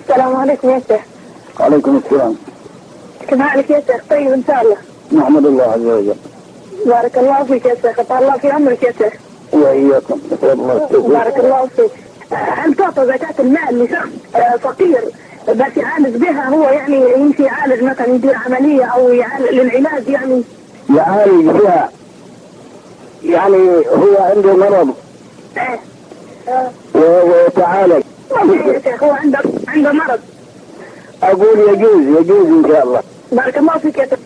السلام عليكم يا شيخ. وعليكم السلام. كيف حالك يا شيخ؟ طيب ان شاء الله. نحمد الله عز وجل. بارك الله فيك يا شيخ، أطال الله في عمرك يا شيخ. وإياكم. بارك الله فيك. هل تعطى زكاة المال لشخص فقير بس يعالج بها، هو يعني يمشي يعالج مثلا يدير عملية أو للعلاج يعني؟ يعالج بها يعني هو عنده مرض ويتعالج. يا شيخ هو عنده مرض. أقول يجوز إن شاء الله. بارك الله فيك يا شيخ.